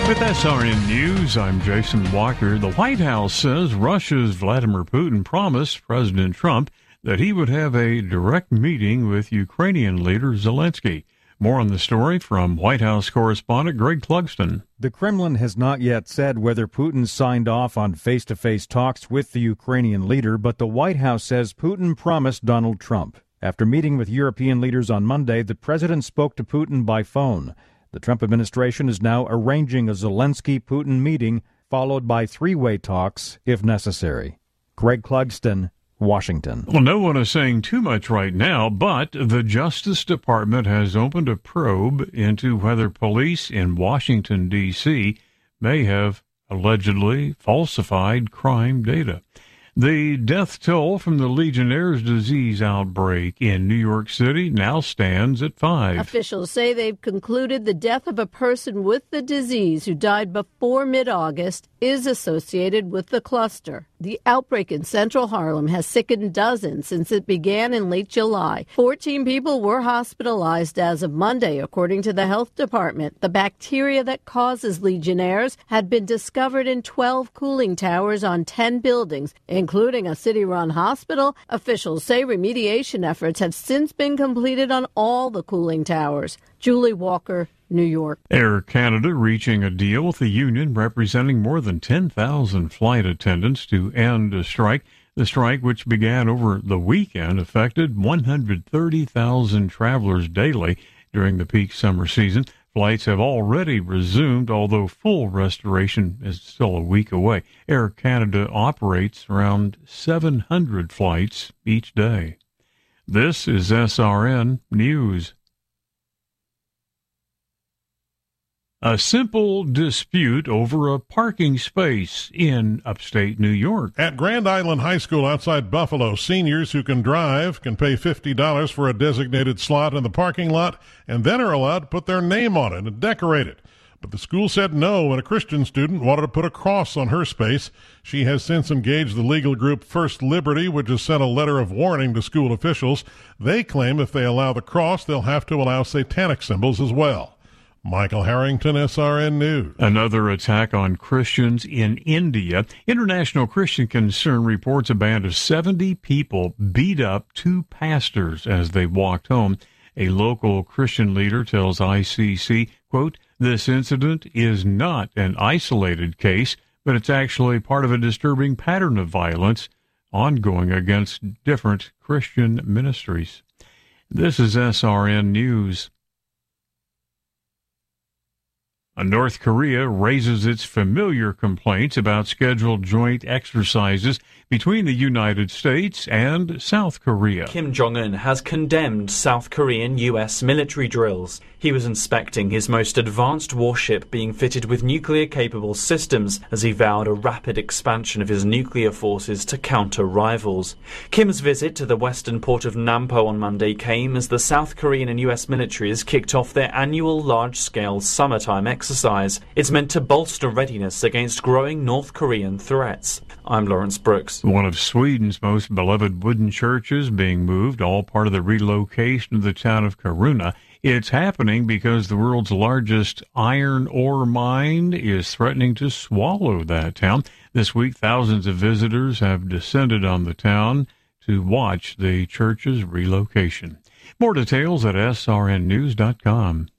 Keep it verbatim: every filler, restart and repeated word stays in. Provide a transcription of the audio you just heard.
With S R N News, I'm Jason Walker. The White House says Russia's Vladimir Putin promised President Trump that he would have a direct meeting with Ukrainian leader Zelensky. More on the story from White House correspondent Greg Clugston. The Kremlin has not yet said whether Putin signed off on face-to-face talks with the Ukrainian leader, but the White House says Putin promised Donald Trump. After meeting with European leaders on Monday, the president spoke to Putin by phone. The Trump administration is now arranging a Zelensky-Putin meeting, followed by three-way talks if necessary. Greg Clugston, Washington. Well, no one is saying too much right now, but the Justice Department has opened a probe into whether police in Washington, D C may have allegedly falsified crime data. The death toll from the Legionnaire's disease outbreak in New York City now stands at five. Officials say they've concluded the death of a person with the disease who died before mid-August is associated with the cluster. The outbreak in central Harlem has sickened dozens since it began in late July. fourteen people were hospitalized as of Monday, according to the health department. The bacteria that causes Legionnaires had been discovered in twelve cooling towers on ten buildings, including a city-run hospital. Officials say remediation efforts have since been completed on all the cooling towers. Julie Walker, New York. Air Canada reaching a deal with the union representing more than ten thousand flight attendants to end a strike. The strike, which began over the weekend, affected one hundred thirty thousand travelers daily during the peak summer season. Flights have already resumed, although full restoration is still a week away. Air Canada operates around seven hundred flights each day. This is S R N News. A simple dispute over a parking space in upstate New York. At Grand Island High School outside Buffalo, seniors who can drive can pay fifty dollars for a designated slot in the parking lot and then are allowed to put their name on it and decorate it. But the school said no when a Christian student wanted to put a cross on her space. She has since engaged the legal group First Liberty, which has sent a letter of warning to school officials. They claim if they allow the cross, they'll have to allow satanic symbols as well. Michael Harrington, S R N News. Another attack on Christians in India. International Christian Concern reports a band of seventy people beat up two pastors as they walked home. A local Christian leader tells I C C, quote, "This incident is not an isolated case, but it's actually part of a disturbing pattern of violence ongoing against different Christian ministries." This is S R N News. North Korea raises its familiar complaints about scheduled joint exercises between the United States and South Korea. Kim Jong-un has condemned South Korean U S military drills. He was inspecting his most advanced warship being fitted with nuclear-capable systems as he vowed a rapid expansion of his nuclear forces to counter rivals. Kim's visit to the western port of Nampo on Monday came as the South Korean and U S militaries kicked off their annual large-scale summertime exercise. It's meant to bolster readiness against growing North Korean threats. I'm Lawrence Brooks. One of Sweden's most beloved wooden churches being moved, all part of the relocation of the town of Kiruna. It's happening because the world's largest iron ore mine is threatening to swallow that town. This week, thousands of visitors have descended on the town to watch the church's relocation. More details at S R N news dot com.